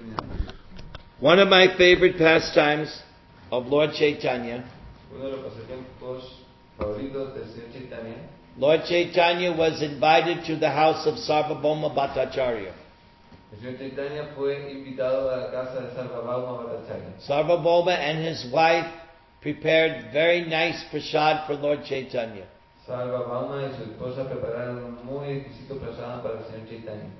One of my favorite pastimes of Lord Chaitanya, Uno de los pasatiempos favoritos del Señor Chaitanya, Lord Chaitanya was invited to the house of Sarvabhauma Bhattacharya. el Señor Chaitanya fue invitado a la casa de Sarvabhauma Bhattacharya. Sarvabhauma and his wife prepared very nice prasad for Lord Chaitanya. Sarvabhauma y su esposa prepararon un muy exquisito prasad para el Señor Chaitanya.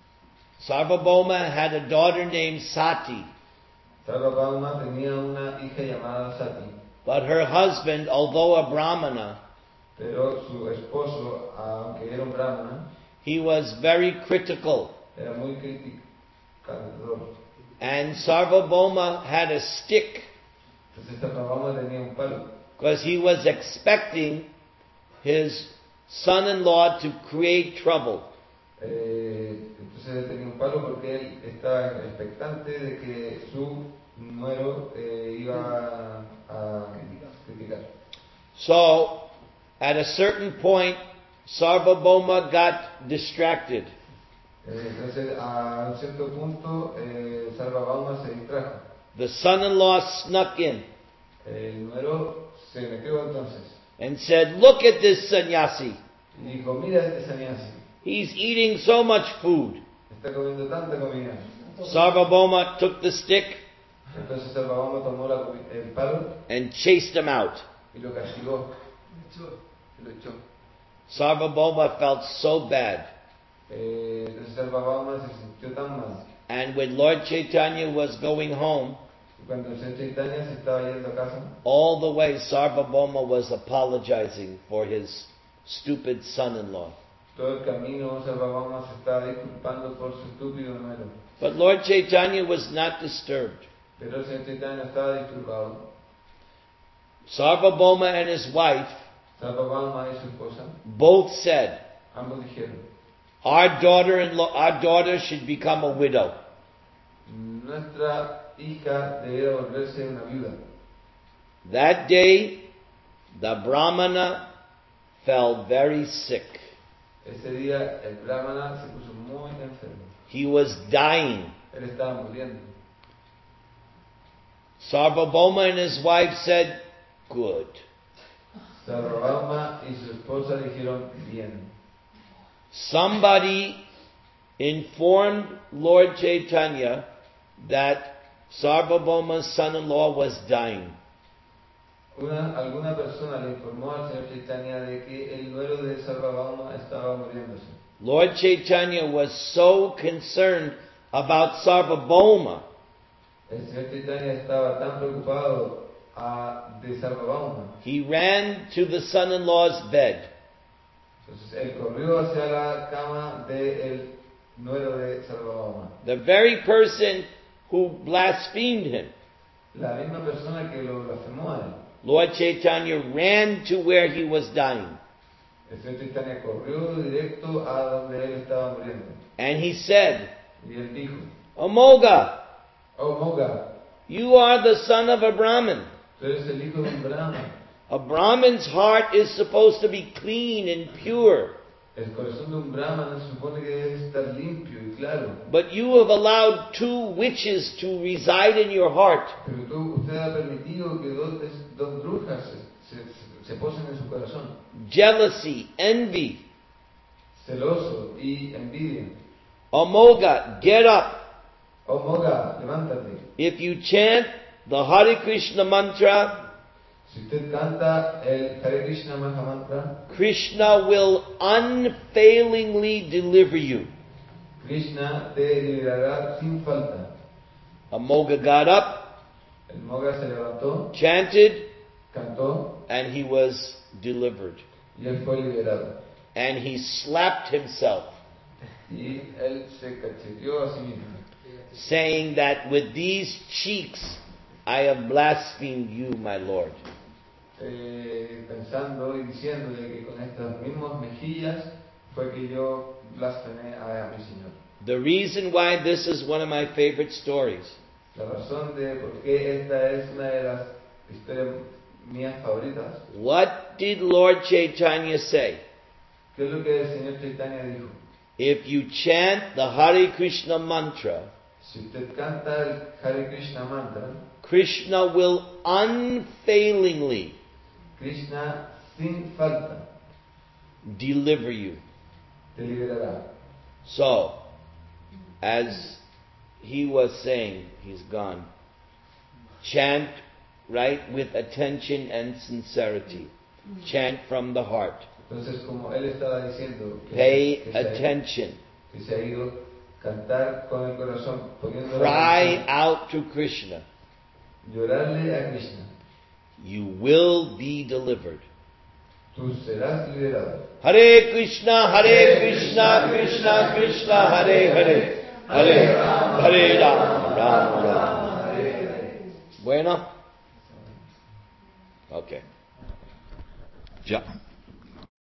Sarvabhauma had a daughter named Sati, Sarvabhauma tenía una hija llamada Sati, but her husband, although a Brahmana, pero su esposo, aunque era un brahmana, he was very critical. era muy criticador. And Sarvabhauma had a stick Entonces Sarvabhauma tenía un palo, because he was expecting his son-in-law to create trouble. entonces él tenía un palo porque él estaba expectante de que su nuero iba a criticar. So, at a certain point, Sarvabhauma got distracted. Entonces a un cierto punto Sarvabhauma se distrajo. The son-in-law snuck in El nuero se metió entonces and said, "Look at this sannyasi. y dijo, mira este sannyasi, He's eating so much food." está comiendo tanta comida. Sarvabhauma took the stick Entonces Sarvabhauma tomó el palo and chased him out. y lo castigó, y lo echó. Sarvabhauma felt so bad. Entonces Sarvabhauma se sintió tan mal. And when Lord Chaitanya was going home, Y cuando el Señor Chaitanya se estaba yendo a casa, all the way Sarvabhauma was apologizing for his stupid son-in-law. todo el camino Sarvabhauma se estaba disculpando por su estúpido nuero. But Lord Chaitanya was not disturbed. Pero el Señor Chaitanya estaba disturbado. Sarvabhauma and his wife Sarvabhauma y su esposa, both said, ambos dijeron, our daughter should become a widow. nuestra hija debería volverse una viuda. That day, the Brahmana fell very sick. Ese día el brahmana se puso muy enfermo. He was dying. Él estaba muriendo. Sarvabhauma and his wife said, good. Sarvabhauma y su esposa dijeron, bien. Somebody informed Lord Chaitanya that Sarvabhauma's son-in-law was dying. Alguna persona le informó al Señor Chaitanya de que el nuero de Sarvabhauma estaba muriéndose. Lord Chaitanya was so concerned about Sarvabhauma El Señor Chaitanya estaba tan preocupado de Sarvabhauma. he ran to the son-in-law's bed. Entonces él corrió hacia la cama del nuero de Sarvabhauma. The very person who blasphemed him. La misma persona que lo blasfemó a él. Lord Chaitanya ran to where he was dying. El Señor Chaitanya corrió directo a donde él estaba muriendo. And he said, Y él dijo, Amoga, oh Moga, you are the son of a Brahmin. tú eres el hijo de un brahman. A Brahmin's heart is supposed to be clean and pure. El corazón de un brahman se supone que debe estar limpio y claro. But you have allowed two witches to reside in your heart. Pero usted ha permitido que dos brujas se posen en su corazón. Jealousy, envy. Celoso y envidia. Amoga, get up. Oh Moga, levántate. If you chant the Hare Krishna mantra, Si usted canta el Hare Krishna Maha Mantra, Krishna will unfailingly deliver you. Krishna te liberará sin falta. Amoga got up, El Moga se levantó, chanted, cantó and he was delivered. y él fue liberado. And he slapped himself, Y él se cacheteó a sí mismo, saying that with these cheeks I have blasphemed you, my Lord. pensando y diciéndole que con estas mismas mejillas fue que yo blasfemé a mi Señor. The reason why this is one of my favorite stories La razón de por qué esta es una de las historias mías favoritas. What did Lord Chaitanya say? ¿Qué es lo que el Señor Chaitanya dijo? If you chant the Hare Krishna mantra, Si usted canta el Hare Krishna mantra, Krishna will unfailingly Krishna sin falta deliver you. te liberará. So, as he was saying, he's gone. Chant, right, with attention and sincerity. Chant from the heart. Entonces, como él estaba diciendo, Pay attention. que se ha ido, cantar con el corazón, poniendo Cry out to Krishna. llorarle a Krishna. You will be delivered. Tú serás liberado. Hare Krishna, Krishna Krishna, Hare Hare, Hare Ram, Ram Ram. Bueno? Okay. Ya.